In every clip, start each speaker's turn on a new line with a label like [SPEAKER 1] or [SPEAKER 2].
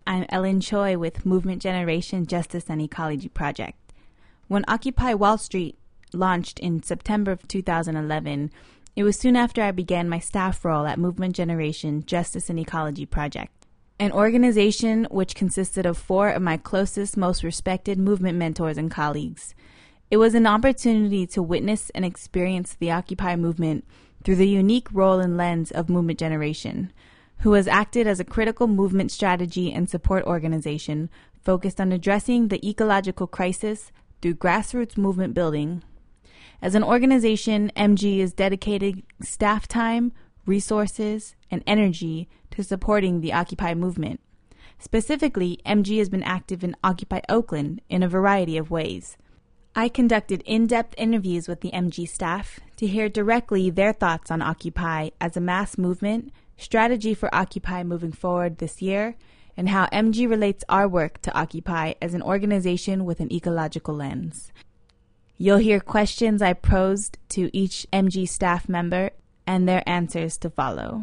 [SPEAKER 1] I'm Ellen Choi with Movement Generation Justice and Ecology Project. When Occupy Wall Street launched in September of 2011, it was soon after I began my staff role at Movement Generation Justice and Ecology Project, an organization which consisted of 4 of my closest, most respected movement mentors and colleagues. It was an opportunity to witness and experience the Occupy movement through the unique role and lens of Movement Generation, who has acted as a critical movement strategy and support organization focused on addressing the ecological crisis through grassroots movement building. As an organization, MG is dedicating staff time, resources, and energy to supporting the Occupy movement. Specifically, MG has been active in Occupy Oakland in a variety of ways. I conducted in-depth interviews with the MG staff to hear directly their thoughts on Occupy as a mass movement, strategy for Occupy moving forward this year, and how MG relates our work to Occupy as an organization with an ecological lens. You'll hear questions I posed to each MG staff member and their answers to follow.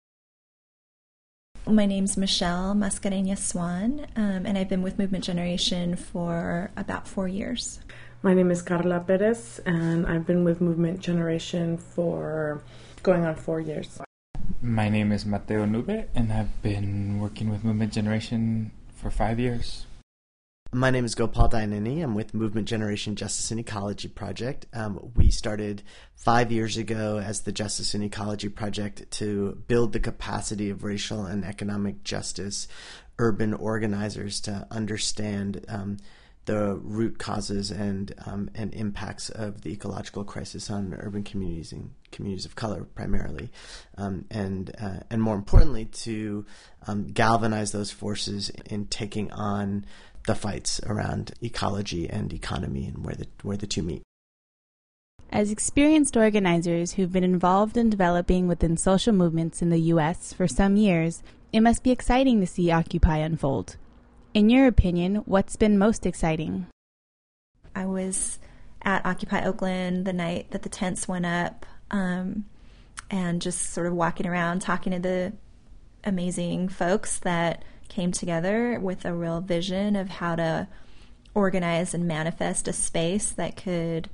[SPEAKER 2] My name's Michelle Mascareñas Swan, and I've been with Movement Generation for about 4 years.
[SPEAKER 3] My name is Carla Perez, and I've been with Movement Generation for going on 4 years.
[SPEAKER 4] My name is Mateo Nube, and I've been working with Movement Generation for 5 years.
[SPEAKER 5] My name is Gopal Dayaneni. I'm with Movement Generation Justice and Ecology Project. We started 5 years ago as the Justice and Ecology Project to build the capacity of racial and economic justice urban organizers to understand the root causes and impacts of the ecological crisis on urban communities and communities of color primarily, and more importantly to galvanize those forces in taking on the fights around ecology and economy and where the two meet.
[SPEAKER 1] As experienced organizers who've been involved in developing within social movements in the U.S. for some years, it must be exciting to see Occupy unfold. In your opinion, what's been most exciting?
[SPEAKER 2] I was at Occupy Oakland the night that the tents went up, and just sort of walking around talking to the amazing folks that came together with a real vision of how to organize and manifest a space that could,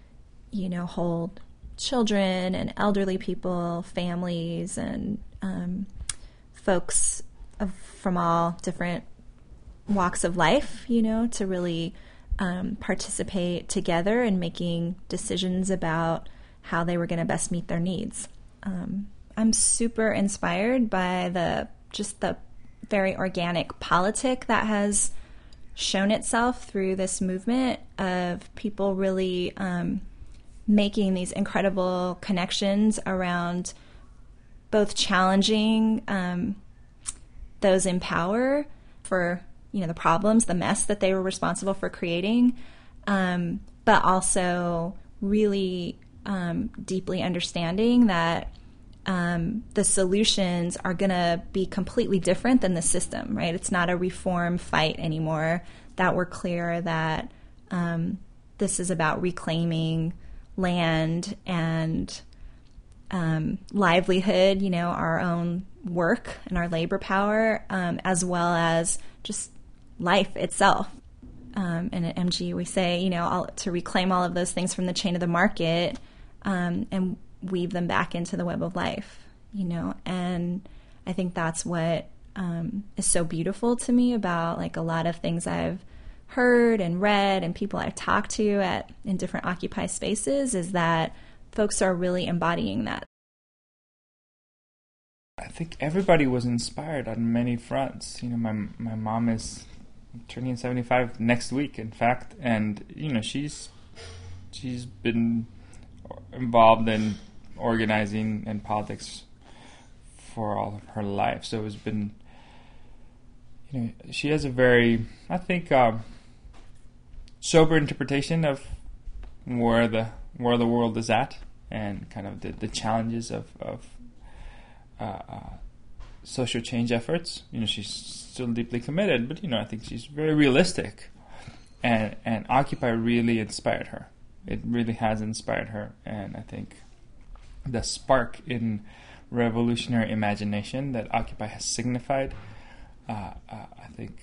[SPEAKER 2] hold children and elderly people, families, and folks from all different walks of life, to really participate together in making decisions about how they were going to best meet their needs. I'm super inspired by the very organic politic that has shown itself through this movement of people really making these incredible connections around both challenging those in power for the problems, the mess that they were responsible for creating, but also really deeply understanding that the solutions are going to be completely different than the system, right? It's not a reform fight anymore, that we're clear that this is about reclaiming land and livelihood, our own work and our labor power, as well as just life itself. And at MG we say, to reclaim all of those things from the chain of the market and weave them back into the web of life, and I think that's what is so beautiful to me about a lot of things I've heard and read and people I've talked to in different Occupy spaces is that folks are really embodying that.
[SPEAKER 4] I think everybody was inspired on many fronts. My mom is turning 75 next week, in fact, and she's been involved in organizing and politics for all of her life. So it's been, she has a very, I think, sober interpretation of where the world is at and kind of the challenges of social change efforts. She's still deeply committed, but I think she's very realistic, and Occupy really inspired her. It really has inspired her, and I think the spark in revolutionary imagination that Occupy has signified I think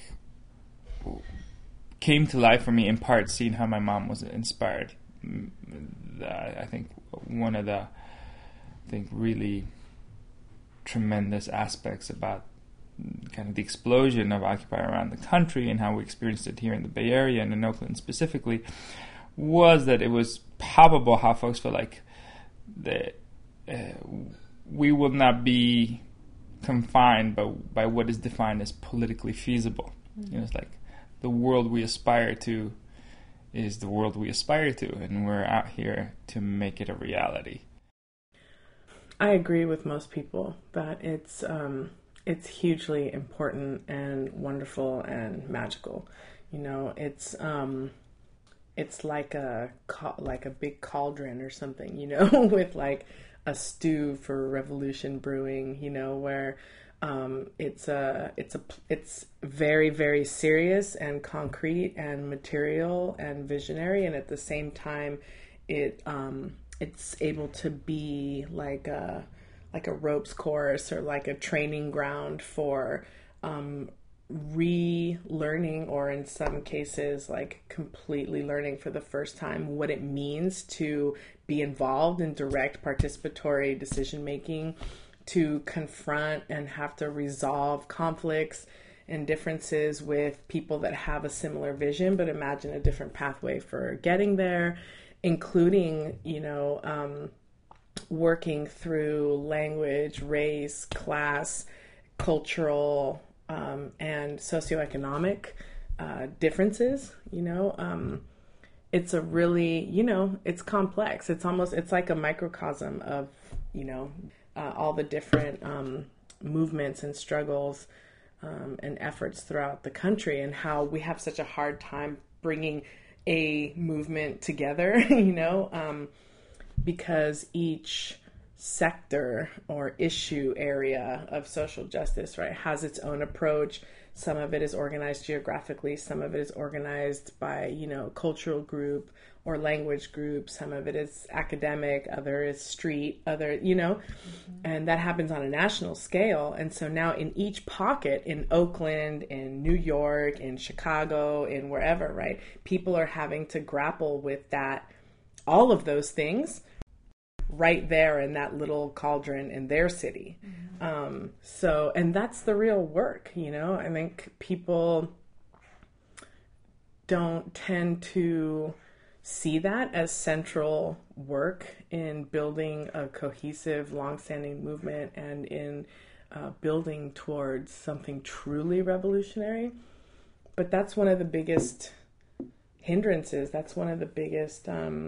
[SPEAKER 4] came to life for me in part seeing how my mom was inspired. I think one of the really tremendous aspects about kind of the explosion of Occupy around the country and how we experienced it here in the Bay Area and in Oakland specifically was that it was palpable how folks felt like that we will not be confined by what is defined as politically feasible. You know, it's like the world we aspire to is the world we aspire to, and we're out here to make it a reality.
[SPEAKER 3] I agree with most people that it's hugely important and wonderful and magical. You know, it's like a big cauldron or something, you know, with like a stew for revolution brewing, you know, where it's very, very serious and concrete and material and visionary, and at the same time it's able to be like a ropes course or like a training ground for relearning, or in some cases like completely learning for the first time what it means to be involved in direct participatory decision making, to confront and have to resolve conflicts and differences with people that have a similar vision but imagine a different pathway for getting there, including, you know, working through language, race, class, cultural, and socioeconomic differences. You know, it's a really, you know, it's complex. It's like a microcosm of, you know, all the different movements and struggles and efforts throughout the country, and how we have such a hard time bringing a movement together, you know, because each sector or issue area of social justice, right, has its own approach. Some of it is organized geographically, some of it is organized by, you know, cultural group or language group, some of it is academic, other is street, other, you know, and that happens on a national scale. And so now in each pocket, in Oakland, in New York, in Chicago, in wherever, right, people are having to grapple with that, all of those things right there in that little cauldron in their city. So, and that's the real work, you know. I think people don't tend to see that as central work in building a cohesive, long-standing movement and in building towards something truly revolutionary. But that's one of the biggest hindrances. That's one of the biggest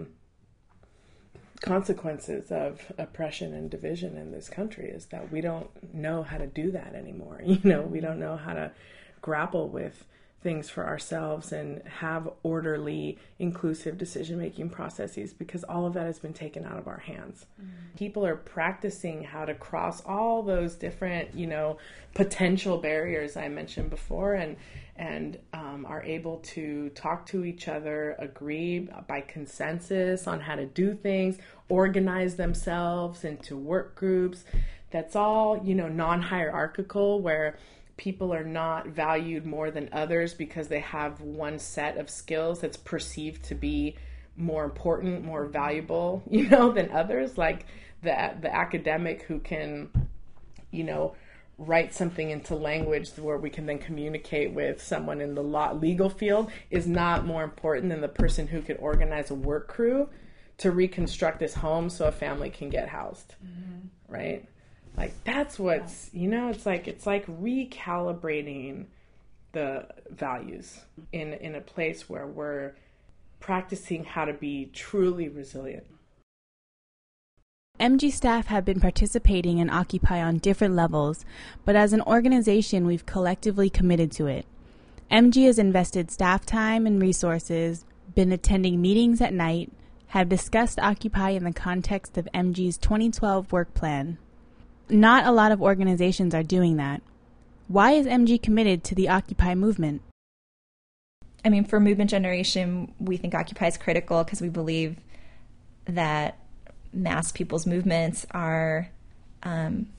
[SPEAKER 3] consequences of oppression and division in this country, is that we don't know how to do that anymore. You know, we don't know how to grapple with things for ourselves and have orderly, inclusive decision-making processes, because all of that has been taken out of our hands. People are practicing how to cross all those different, you know, potential barriers I mentioned before, and are able to talk to each other, agree by consensus on how to do things, organize themselves into work groups. That's all, you know, non-hierarchical, where people are not valued more than others because they have one set of skills that's perceived to be more important, more valuable, you know, than others. Like the academic who can, you know, write something into language where we can then communicate with someone in the legal field is not more important than the person who could organize a work crew to reconstruct this home so a family can get housed, right? Like that's what's, you know, it's like recalibrating the values in a place where we're practicing how to be truly resilient.
[SPEAKER 1] MG staff have been participating in Occupy on different levels, but as an organization, we've collectively committed to it. MG has invested staff time and resources, been attending meetings at night, have discussed Occupy in the context of MG's 2012 work plan. Not a lot of organizations are doing that. Why is MG committed to the Occupy movement?
[SPEAKER 2] I mean, for Movement Generation, we think Occupy is critical because we believe that mass people's movements are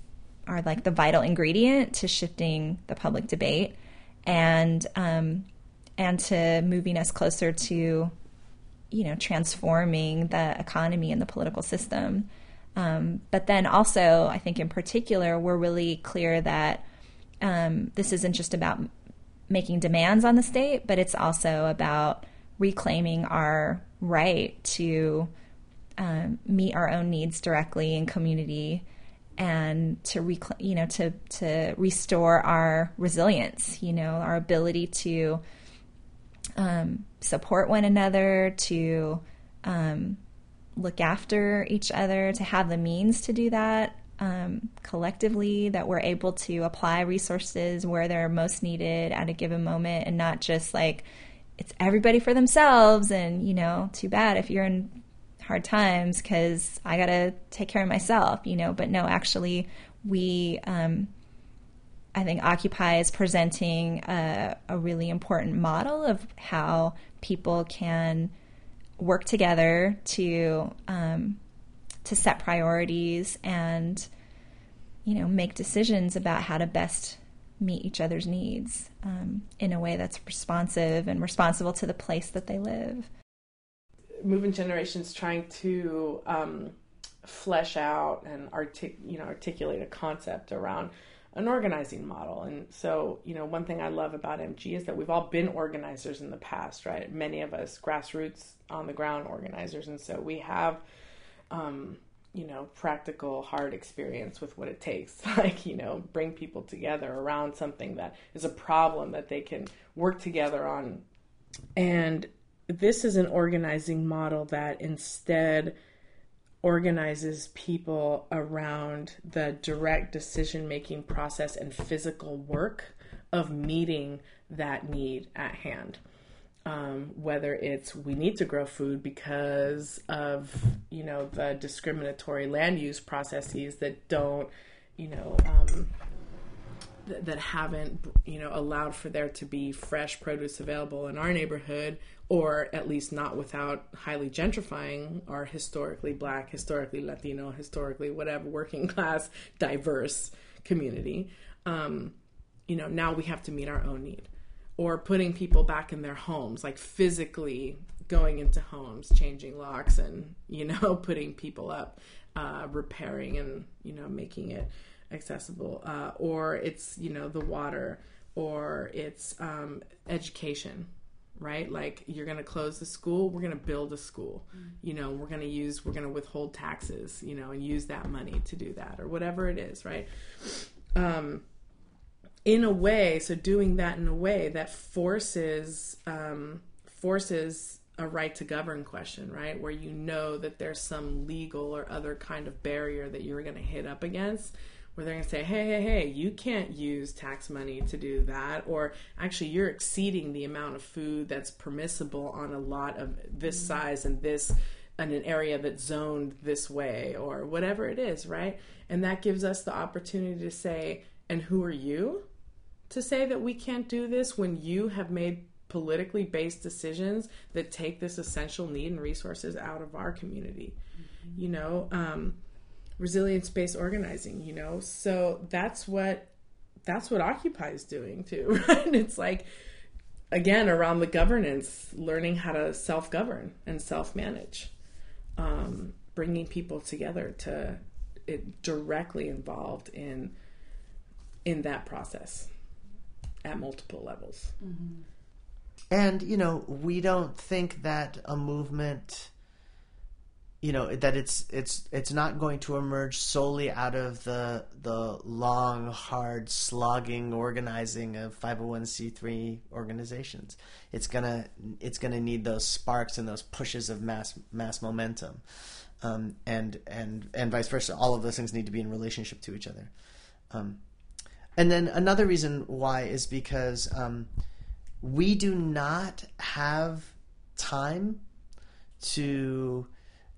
[SPEAKER 2] are like the vital ingredient to shifting the public debate and to moving us closer to, transforming the economy and the political system. But then also, I think in particular, we're really clear that this isn't just about making demands on the state, but it's also about reclaiming our right to meet our own needs directly in community and to restore our resilience, our ability to support one another, to look after each other, to have the means to do that collectively, that we're able to apply resources where they're most needed at a given moment, and not just like it's everybody for themselves and, too bad if you're in hard times because I got to take care of myself, but no, actually we, I think Occupy is presenting a really important model of how people can work together to set priorities and, make decisions about how to best meet each other's needs in a way that's responsive and responsible to the place that they live.
[SPEAKER 3] Movement Generation's trying to flesh out and articulate a concept around an organizing model. And so, one thing I love about MG is that we've all been organizers in the past, right? Many of us grassroots on the ground organizers. And so we have, practical, hard experience with what it takes, like, bring people together around something that is a problem that they can work together on. And this is an organizing model that instead organizes people around the direct decision-making process and physical work of meeting that need at hand. Whether it's we need to grow food because of, the discriminatory land use processes that don't, that haven't, allowed for there to be fresh produce available in our neighborhood, or at least not without highly gentrifying our historically Black, historically Latino, historically whatever, working class, diverse community. Now we have to meet our own need. Or putting people back in their homes, like physically going into homes, changing locks and, putting people up, repairing and, making it accessible. Or it's, the water, or it's education, right? Like, you're going to close the school, we're going to build a school. We're going to withhold taxes, and use that money to do that, or whatever it is, right? In a way, so doing that in a way that forces a right to govern question, right? Where that there's some legal or other kind of barrier that you're going to hit up against, where they're going to say, hey, you can't use tax money to do that, or actually you're exceeding the amount of food that's permissible on a lot of this size and this, in an area that's zoned this way, or whatever it is, right? And that gives us the opportunity to say, and who are you to say that we can't do this when you have made politically based decisions that take this essential need and resources out of our community? Resilience-based organizing, so that's what Occupy is doing too, right? It's like, again, around the governance, learning how to self-govern and self-manage, bringing people together to it directly involved in that process at multiple levels.
[SPEAKER 5] Mm-hmm. And, we don't think that a movement, that it's not going to emerge solely out of the long, hard, slogging organizing of 501c3 organizations. It's gonna need those sparks and those pushes of mass momentum, and vice versa. All of those things need to be in relationship to each other. And then another reason why is because we do not have time to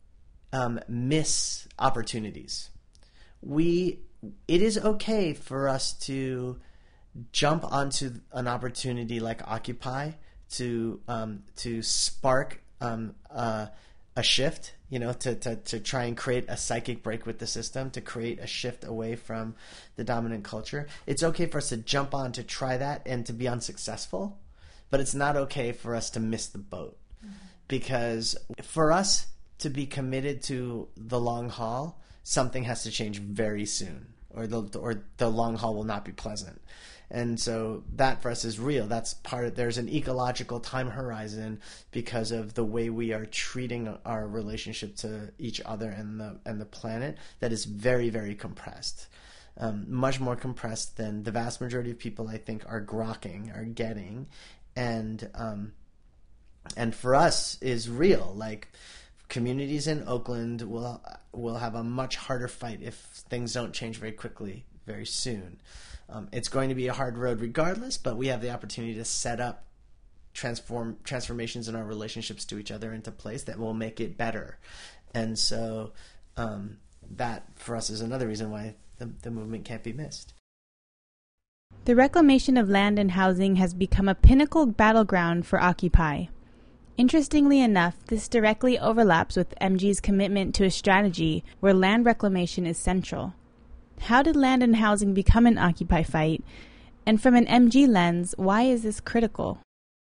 [SPEAKER 5] miss opportunities. It is okay for us to jump onto an opportunity like Occupy to spark a shift to try and create a psychic break with the system, to create a shift away from the dominant culture. It's okay for us to jump on to try that and to be unsuccessful, but it's not okay for us to miss the boat. Mm-hmm. Because for us to be committed to the long haul, something has to change very soon, or the long haul will not be pleasant. And so that for us is real. That's there's an ecological time horizon because of the way we are treating our relationship to each other and the planet that is very, very compressed. Much more compressed than the vast majority of people, I think, are getting. And for us is real. Like, communities in Oakland will have a much harder fight if things don't change very quickly, very soon. It's going to be a hard road regardless, but we have the opportunity to set up transformations in our relationships to each other into place that will make it better. And so that, for us, is another reason why the movement can't be missed.
[SPEAKER 1] The reclamation of land and housing has become a pinnacle battleground for Occupy. Interestingly enough, this directly overlaps with MG's commitment to a strategy where land reclamation is central. How did land and housing become an Occupy fight? And from an MG lens, why is this critical?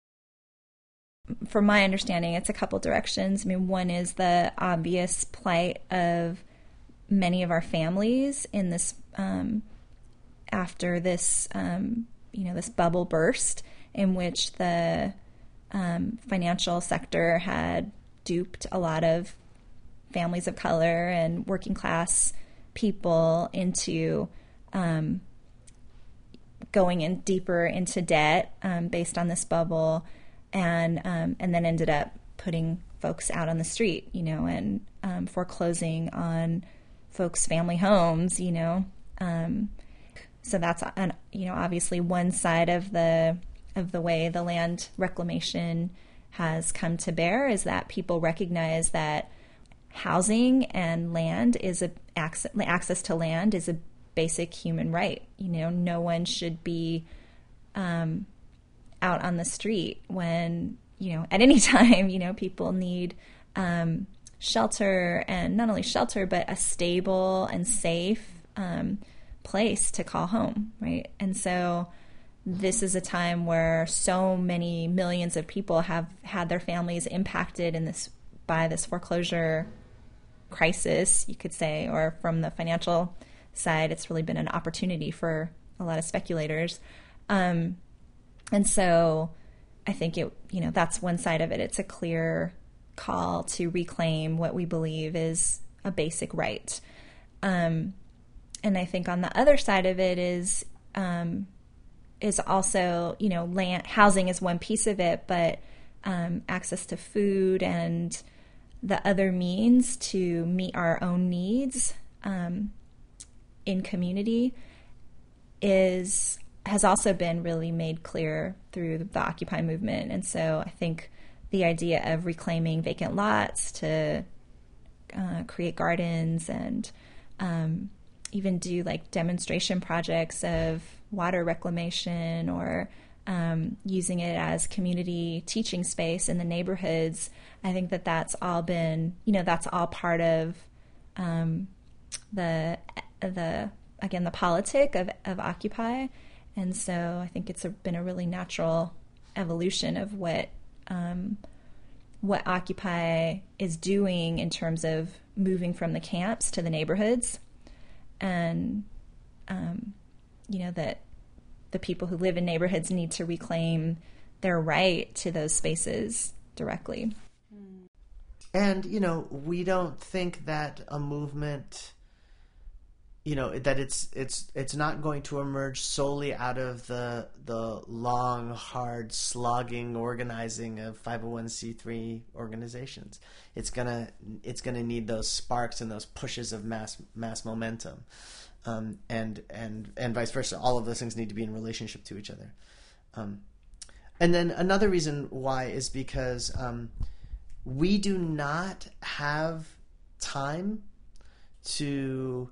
[SPEAKER 2] From my understanding, it's a couple directions. I mean, one is the obvious plight of many of our families in this after this this bubble burst, in which the financial sector had duped a lot of families of color and working class people into going in deeper into debt based on this bubble, and then ended up putting folks out on the street, and foreclosing on folks' family homes, so that's obviously one side of the way the land reclamation has come to bear, is that people recognize that housing and land is access to land is a basic human right. No one should be out on the street when, at any time, people need shelter, and not only shelter, but a stable and safe place to call home, right? And so this is a time where so many millions of people have had their families impacted by this foreclosure crisis, you could say, or from the financial side, it's really been an opportunity for a lot of speculators. And so I think that's one side of it. It's a clear call to reclaim what we believe is a basic right. And I think on the other side of it is also, land, housing is one piece of it, but access to food and the other means to meet our own needs in community has also been really made clear through the Occupy movement. And so I think the idea of reclaiming vacant lots to create gardens and even do like demonstration projects of water reclamation, or using it as community teaching space in the neighborhoods. I think that's all been, that's all part of the politic of Occupy. And so I think it's been a really natural evolution of what Occupy is doing in terms of moving from the camps to the neighborhoods, and that the people who live in neighborhoods need to reclaim their right to those spaces directly.
[SPEAKER 5] And, we don't think that a movement, that it's not going to emerge solely out of the long, hard, slogging organizing of 501c3 organizations. It's gonna need those sparks and those pushes of mass momentum. And vice versa. All of those things need to be in relationship to each other. And then another reason why is because we do not have time to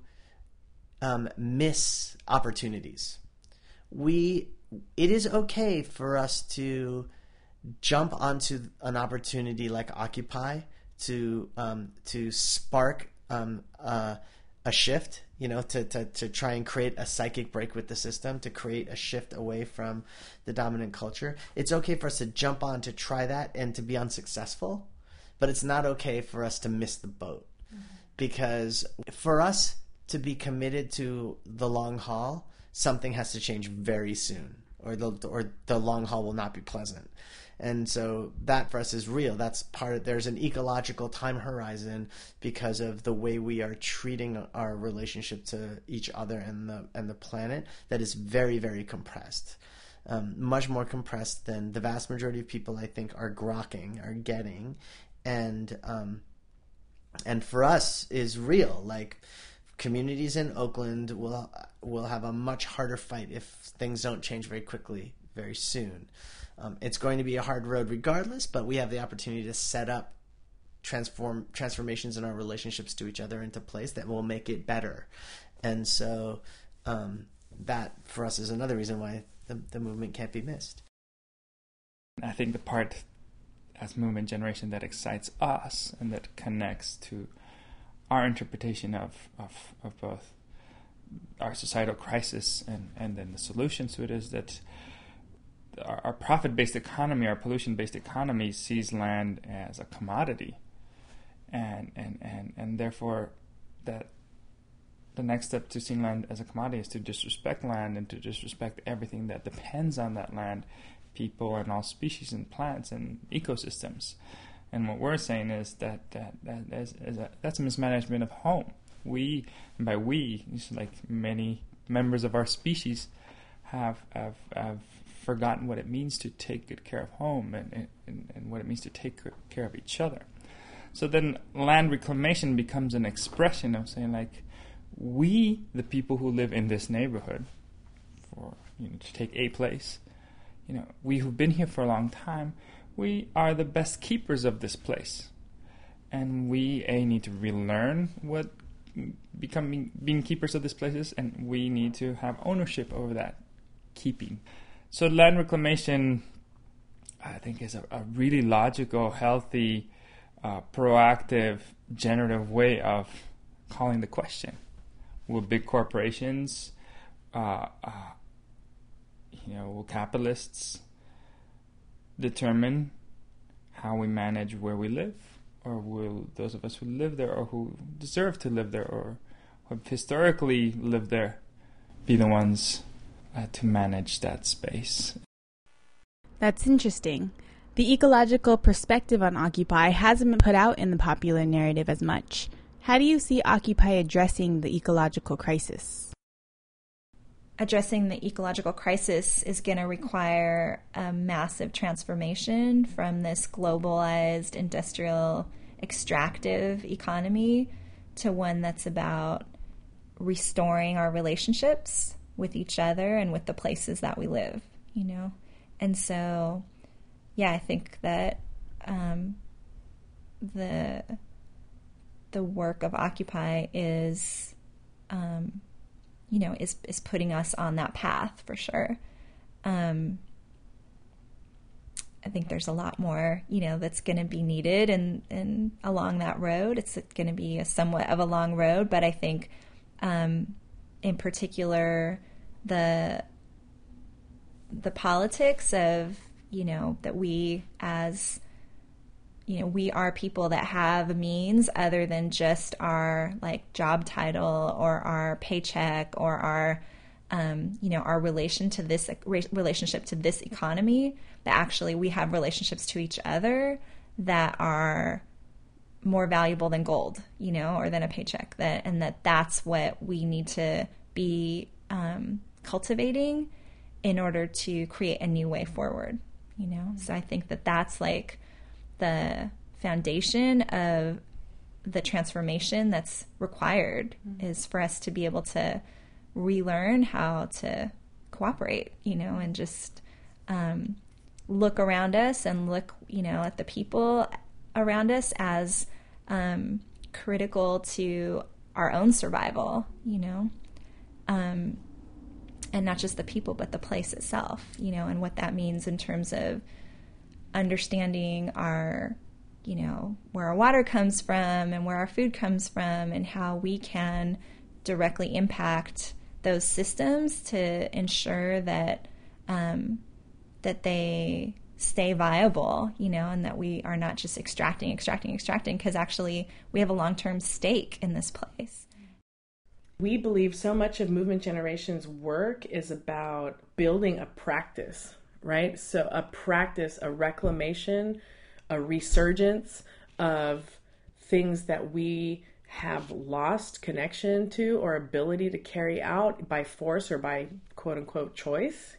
[SPEAKER 5] miss opportunities. It is okay for us to jump onto an opportunity like Occupy to spark a shift, to try and create a psychic break with the system, to create a shift away from the dominant culture. It's okay for us to jump on to try that and to be unsuccessful, but it's not okay for us to miss the boat. Mm-hmm. Because for us to be committed to the long haul, something has to change very soon, or the long haul will not be pleasant. And so that for us is real. That's there's an ecological time horizon because of the way we are treating our relationship to each other and the planet that is very, very compressed. Much more compressed than the vast majority of people, I think, are getting. And for us is real. Like, communities in Oakland will have a much harder fight if things don't change very quickly, very soon. It's going to be a hard road regardless, but we have the opportunity to set up transformations in our relationships to each other into place that will make it better. And so that for us is another reason why the movement can't be missed.
[SPEAKER 4] I think the part as movement generation that excites us and that connects to our interpretation of both our societal crisis and then the solutions to it is that our profit-based economy, our pollution-based economy sees land as a commodity, and therefore that the next step to seeing land as a commodity is to disrespect land and to disrespect everything that depends on that land, people and all species and plants and ecosystems. And what we're saying is that's a mismanagement of home. We, and by we, like many members of our species, have forgotten what it means to take good care of home and what it means to take good care of each other. So then land reclamation becomes an expression of saying, like, we, the people who live in this neighborhood, for to take a place, we who've been here for a long time, we are the best keepers of this place. And we, need to relearn what being keepers of this place is, and we need to have ownership over that keeping. So land reclamation, I think, is a really logical, healthy, proactive, generative way of calling the question. Will big corporations, will capitalists determine how we manage where we live? Or will those of us who live there or who deserve to live there or who have historically lived there be the ones to manage that space?
[SPEAKER 1] That's interesting. The ecological perspective on Occupy hasn't been put out in the popular narrative as much. How do you see Occupy addressing the ecological crisis?
[SPEAKER 2] Addressing the ecological crisis is going to require a massive transformation from this globalized, industrial, extractive economy to one that's about restoring our relationships with each other and with the places that we live, And so, I think that the work of Occupy is is putting us on that path for sure. I think there's a lot more, that's going to be needed and along that road. It's going to be somewhat of a long road, but I think, in particular, the politics of, that we as, we are people that have means other than just our job title or our paycheck or our, our relationship to this economy, that actually we have relationships to each other that are more valuable than gold, or than a paycheck, that's what we need to be cultivating in order to create a new way forward, So I think that's the foundation of the transformation that's required is for us to be able to relearn how to cooperate, and just look around us and look, at the people around us as critical to our own survival, and not just the people, but the place itself, and what that means in terms of understanding our where our water comes from and where our food comes from, and how we can directly impact those systems to ensure that that they stay viable, and that we are not just extracting, because actually we have a long-term stake in this place.
[SPEAKER 3] We believe so much of Movement Generation's work is about building a practice, right? So a practice, a reclamation, a resurgence of things that we have lost connection to or ability to carry out by force or by quote unquote choice,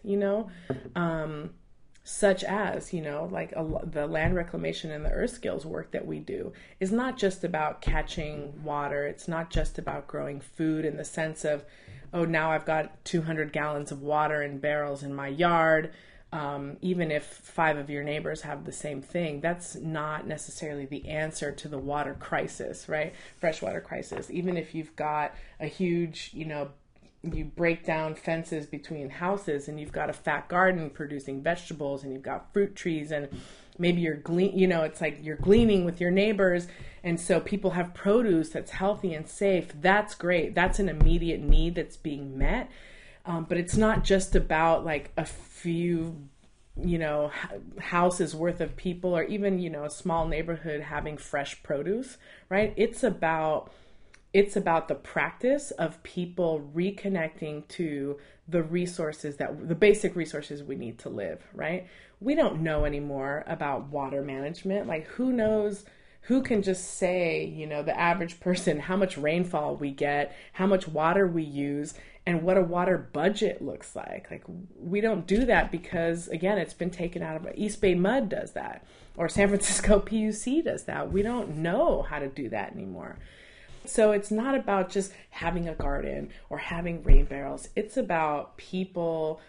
[SPEAKER 3] such as, the land reclamation and the earth skills work that we do is not just about catching water. It's not just about growing food in the sense of, oh, now I've got 200 gallons of water in barrels in my yard. Even if 5 of your neighbors have the same thing, that's not necessarily the answer to the water crisis, right? Freshwater crisis. Even if you've got a huge, you break down fences between houses and you've got a fat garden producing vegetables and you've got fruit trees and maybe you're it's like you're gleaning with your neighbors. And so people have produce that's healthy and safe. That's great. That's an immediate need that's being met. But it's not just about like a few, houses worth of people or even, a small neighborhood having fresh produce, right? It's about the practice of people reconnecting to the basic resources we need to live, right? We don't know anymore about water management. Like who knows, who can just say, the average person, how much rainfall we get, how much water we use, and what a water budget looks like. Like we don't do that because, again, it's been taken out of East Bay Mud does that, or San Francisco PUC does that. We don't know how to do that anymore. So it's not about just having a garden or having rain barrels. It's about people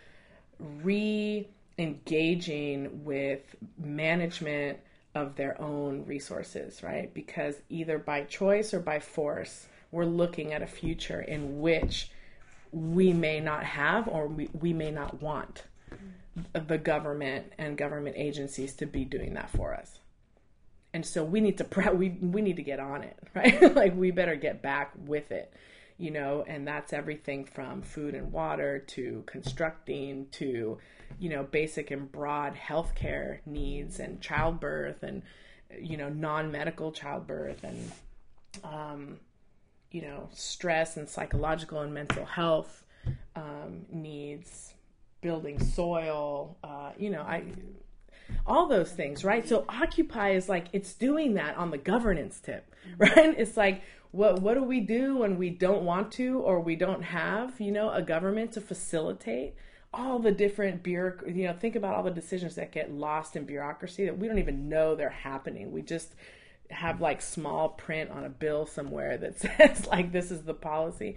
[SPEAKER 3] re-engaging with management of their own resources, right? Because either by choice or by force, we're looking at a future in which we may not have or we may not want the government and government agencies to be doing that for us. And so we need to we need to get on it, right? Like we better get back with it, and that's everything from food and water to constructing to, basic and broad healthcare needs and childbirth and, non-medical childbirth and, stress and psychological and mental health needs, building soil, all those things, right? So Occupy is like, it's doing that on the governance tip, right? It's like, what do we do when we don't want to or we don't have, a government to facilitate all the different think about all the decisions that get lost in bureaucracy that we don't even know they're happening. We just have like small print on a bill somewhere that says like, this is the policy.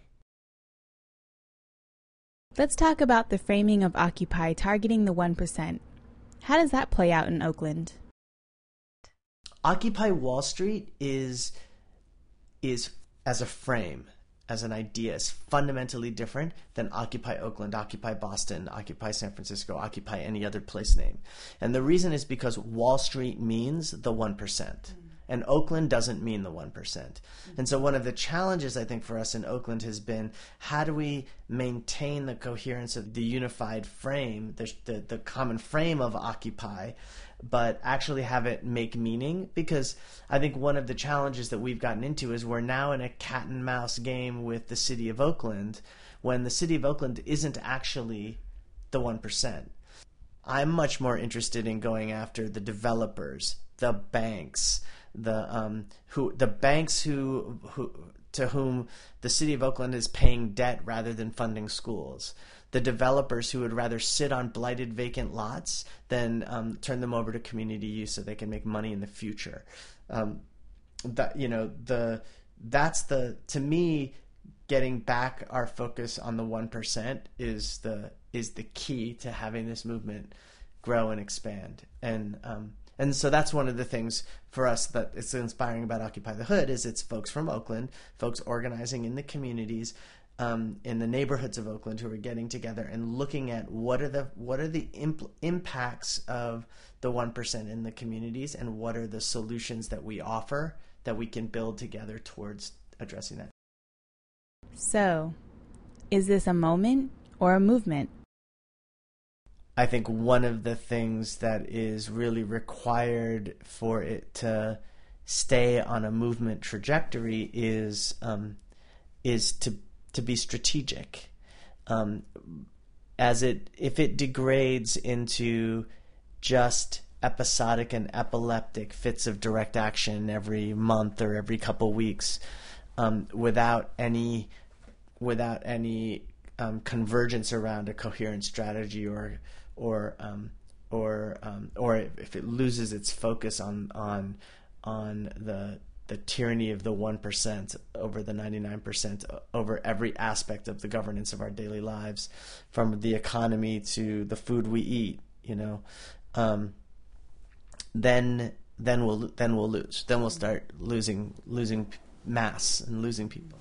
[SPEAKER 1] Let's talk about the framing of Occupy targeting the 1%. How does that play out in Oakland?
[SPEAKER 5] Occupy Wall Street is as a frame, as an idea, is fundamentally different than Occupy Oakland, Occupy Boston, Occupy San Francisco, Occupy any other place name. And the reason is because Wall Street means the 1%. And Oakland doesn't mean the 1%. And so one of the challenges, I think, for us in Oakland has been, how do we maintain the coherence of the unified frame, the common frame of Occupy, but actually have it make meaning? Because I think one of the challenges that we've gotten into is we're now in a cat and mouse game with the city of Oakland, when the city of Oakland isn't actually the 1%. I'm much more interested in going after the developers, the banks, the banks who to whom the city of Oakland is paying debt rather than funding schools, the developers who would rather sit on blighted vacant lots than turn them over to community use so they can make money in the future. To me, getting back our focus on the 1% is the key to having this movement grow and expand. And so that's one of the things for us that is inspiring about Occupy the Hood is it's folks from Oakland, folks organizing in the communities, in the neighborhoods of Oakland who are getting together and looking at what are the impacts of the 1% in the communities, and what are the solutions that we offer that we can build together towards addressing that.
[SPEAKER 1] So, is this a moment or a movement?
[SPEAKER 5] I think one of the things that is really required for it to stay on a movement trajectory is to be strategic. If it degrades into just episodic and epileptic fits of direct action every month or every couple weeks, without any convergence around a coherent strategy, or if it loses its focus on the tyranny of the 1% over the 99%, over every aspect of the governance of our daily lives, from the economy to the food we eat, then we'll lose. Then we'll start losing mass and losing people.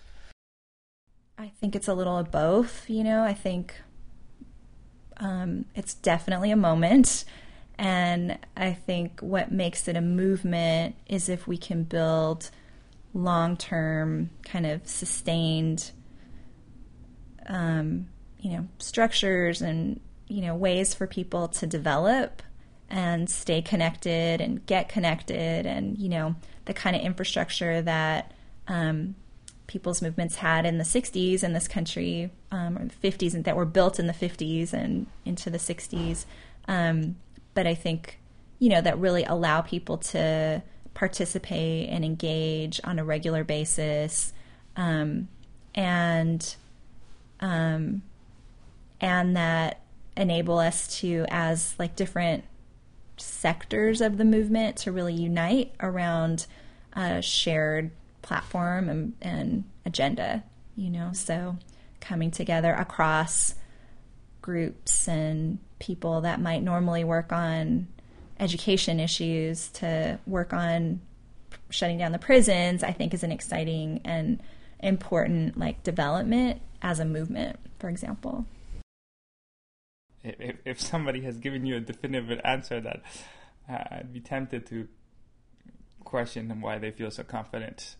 [SPEAKER 2] I think it's a little of both. I think it's definitely a moment. And I think what makes it a movement is if we can build long-term, kind of sustained, structures and, ways for people to develop and stay connected and get connected, and, the kind of infrastructure that people's movements had in the 60s in this country, or the 50s, and that were built in the 50s and into the 60s. But I think, that really allow people to participate and engage on a regular basis, and that enable us to, as like different sectors of the movement, to really unite around a shared platform and agenda, so coming together across groups and people that might normally work on education issues to work on shutting down the prisons, I think is an exciting and important development as a movement, for example.
[SPEAKER 4] If somebody has given you a definitive answer, that I'd be tempted to question why they feel so confident.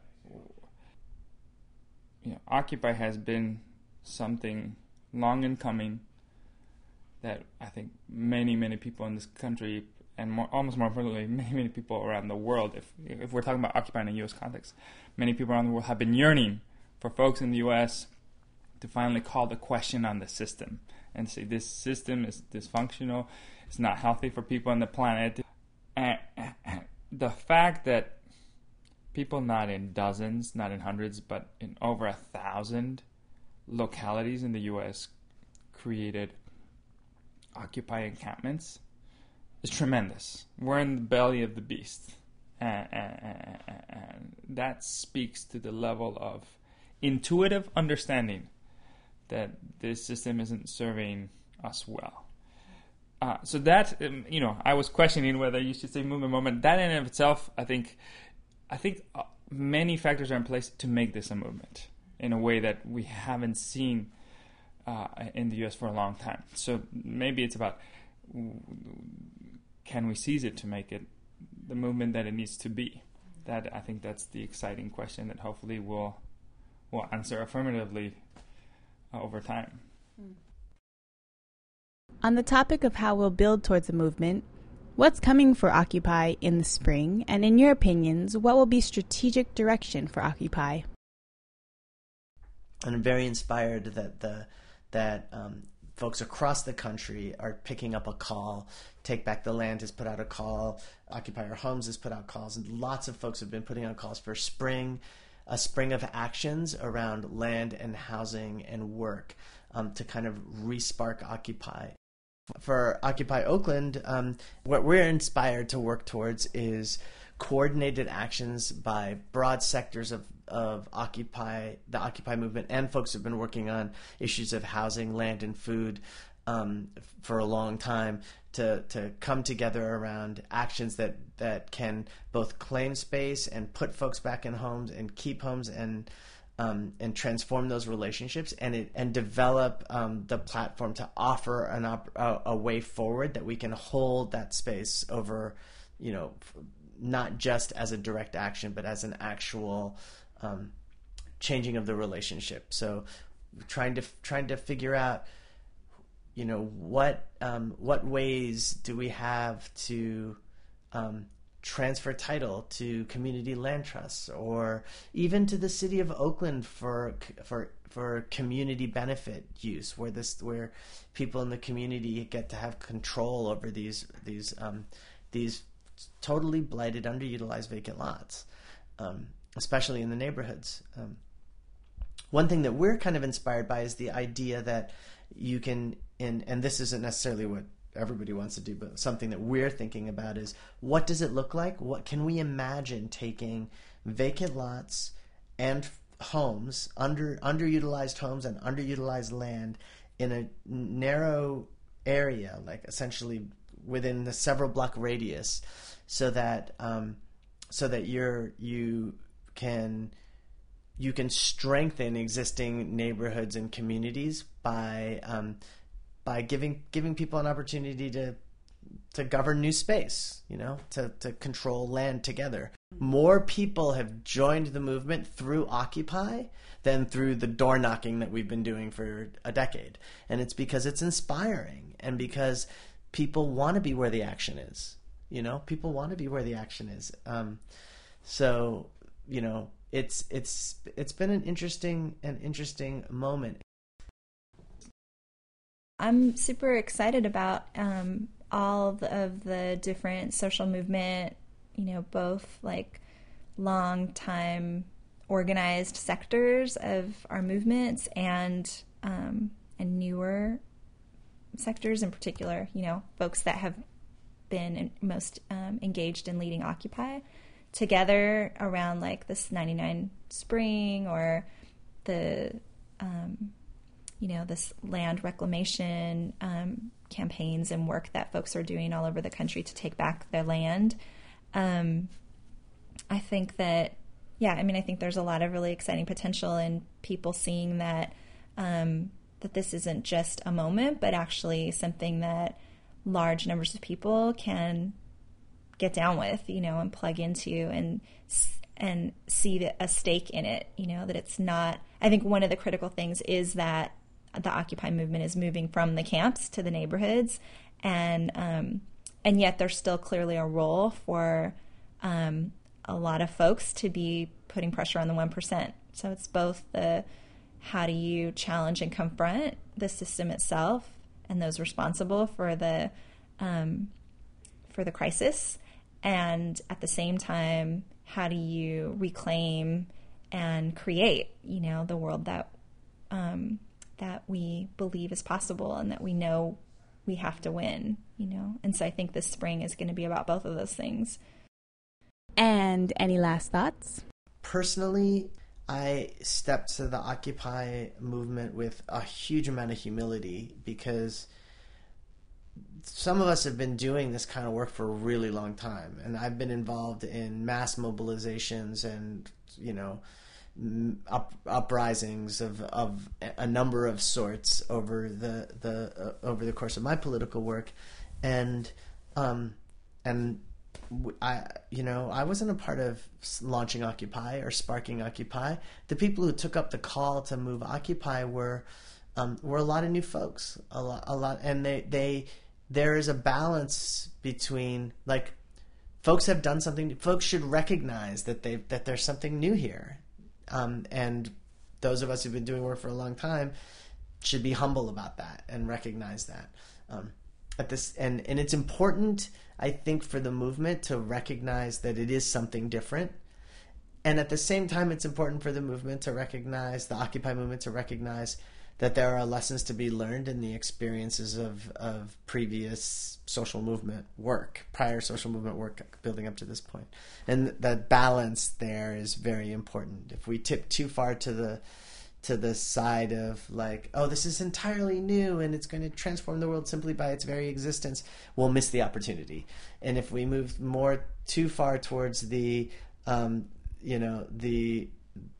[SPEAKER 4] Occupy has been something long in coming that I think many, many people in this country, and almost more importantly, many, many people around the world, if we're talking about Occupy in a U.S. context, many people around the world have been yearning for folks in the U.S. to finally call the question on the system and say this system is dysfunctional, it's not healthy for people on the planet. And the fact that people, not in dozens, not in hundreds, but in over 1,000 localities in the U.S. created Occupy encampments is tremendous. We're in the belly of the beast. And that speaks to the level of intuitive understanding that this system isn't serving us well. So that, I was questioning whether you should say movement, moment. That in and of itself, I think many factors are in place to make this a movement in a way that we haven't seen in the U.S. for a long time. So maybe it's about, can we seize it to make it the movement that it needs to be? That, I think that's the exciting question that hopefully we'll answer affirmatively over time.
[SPEAKER 1] On the topic of how we'll build towards a movement, what's coming for Occupy in the spring? And in your opinions, what will be strategic direction for Occupy?
[SPEAKER 5] And I'm very inspired that folks across the country are picking up a call. Take Back the Land has put out a call. Occupy Our Homes has put out calls. And lots of folks have been putting out calls for a spring of actions around land and housing and work to kind of re-spark Occupy. For Occupy Oakland, what we're inspired to work towards is coordinated actions by broad sectors of Occupy, the Occupy movement, and folks who've been working on issues of housing, land, and food for a long time to come together around actions that can both claim space and put folks back in homes and keep homes and and transform those relationships and develop the platform to offer a way forward that we can hold that space over, not just as a direct action, but as an actual changing of the relationship. So trying to figure out, what ways do we have to transfer title to community land trusts, or even to the city of Oakland for community benefit use, where people in the community get to have control over these totally blighted, underutilized vacant lots, especially in the neighborhoods. One thing that we're kind of inspired by is the idea that you can, and this isn't necessarily what everybody wants to do, but something that we're thinking about is, what does it look like? What can we imagine taking vacant lots and homes, underutilized homes and underutilized land in a narrow area, like essentially within the several block radius, so that you can strengthen existing neighborhoods and communities by giving people an opportunity to govern new space, to control land together. More people have joined the movement through Occupy than through the door knocking that we've been doing for a decade. And it's because it's inspiring, and because people want to be where the action is. People want to be where the action is. It's been an interesting moment.
[SPEAKER 2] I'm super excited about all of the different social movement, both like long time organized sectors of our movements and newer sectors in particular, folks that have been most engaged in leading Occupy together around like this 99 Spring, or the this land reclamation campaigns and work that folks are doing all over the country to take back their land. I think that, I think there's a lot of really exciting potential in people seeing that that this isn't just a moment, but actually something that large numbers of people can get down with, and plug into and see a stake in it, that it's not. I think one of the critical things is that the Occupy movement is moving from the camps to the neighborhoods, and yet there's still clearly a role for a lot of folks to be putting pressure on the 1%. So it's both the how do you challenge and confront the system itself and those responsible for the crisis, and at the same time, how do you reclaim and create, the world that we believe is possible and that we know we have to win, And so I think this spring is going to be about both of those things.
[SPEAKER 1] And any last thoughts?
[SPEAKER 5] Personally, I stepped to the Occupy movement with a huge amount of humility, because some of us have been doing this kind of work for a really long time, and I've been involved in mass mobilizations and uprisings of a number of sorts over the course of my political work, and I wasn't a part of launching Occupy or sparking Occupy. The people who took up the call to move Occupy were a lot of new folks, a lot, and there is a balance between, like, folks have done something. Folks should recognize that there's something new here, and those of us who've been doing work for a long time should be humble about that and recognize that. And it's important, I think, for the movement to recognize that it is something different. And at the same time, it's important for the movement to recognize, the Occupy movement to recognize, that there are lessons to be learned in the experiences of previous social movement work, prior social movement work building up to this point. And that balance there is very important. If we tip too far to the side of, like, oh, this is entirely new and it's going to transform the world simply by its very existence, we'll miss the opportunity. And if we move too far towards the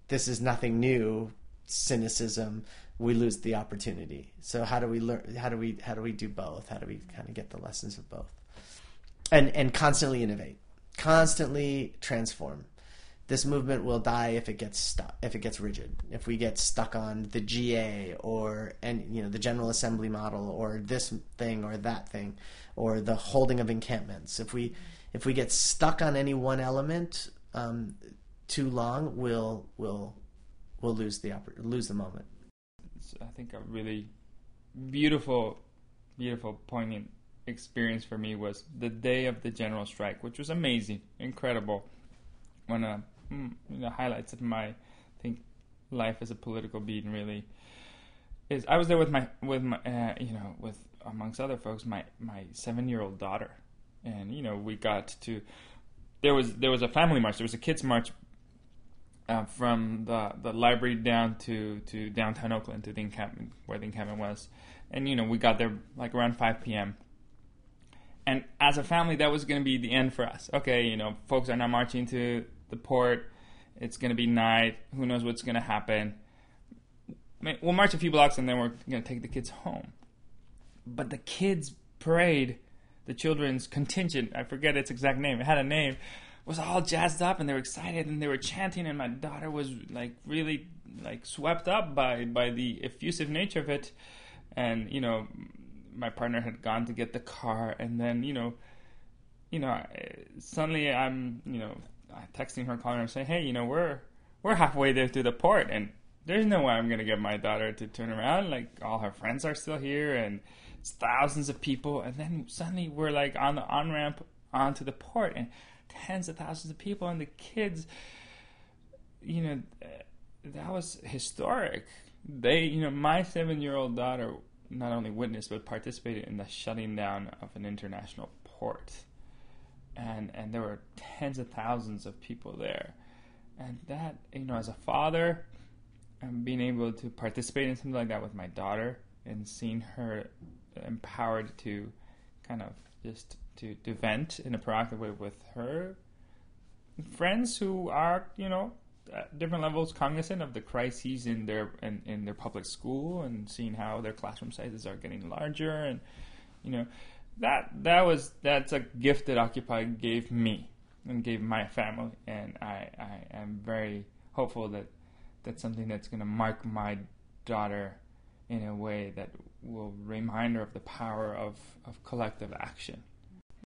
[SPEAKER 5] this is nothing new cynicism, we lose the opportunity. So how do we learn? How do we do both? How do we kind of get the lessons of both? And constantly innovate, constantly transform. This movement will die if it gets stuck, if it gets rigid. If we get stuck on the GA or the General Assembly model or this thing or that thing or the holding of encampments. If we get stuck on any one element too long, we'll lose the moment.
[SPEAKER 4] It's, I think, a really beautiful, poignant experience for me was the day of the general strike, which was amazing, incredible. One of the highlights of my, I think, life as a political being really is I was there with my amongst other folks, my 7-year-old daughter, and we got to there was a family march, there was a kids march from the library down to downtown Oakland to the encampment where the encampment was, and we got there like around 5 p.m. And as a family, that was going to be the end for us. Okay, folks are now marching to the port. It's going to be night. Who knows what's going to happen? We'll march a few blocks and then we're going to take the kids home. But the kids' parade, the children's contingent, I forget its exact name, it had a name, was all jazzed up and they were excited and they were chanting, and my daughter was like really like swept up by the effusive nature of it. And my partner had gone to get the car, and then suddenly I'm texting her, calling her, saying, hey, we're halfway there to the port, and there's no way I'm gonna get my daughter to turn around. Like, all her friends are still here, and it's thousands of people, and then suddenly we're like on the on-ramp onto the port, and tens of thousands of people, and the kids, that was historic. They, my 7-year-old daughter not only witnessed but participated in the shutting down of an international port, and there were tens of thousands of people there, and that, as a father, and being able to participate in something like that with my daughter and seeing her empowered to kind of just to vent in a proactive way with her friends who are at different levels cognizant of the crises in their public school, and seeing how their classroom sizes are getting larger, and that's a gift that Occupy gave me and gave my family, and I am very hopeful that that's something that's going to mark my daughter in a way that will remind her of the power of collective action.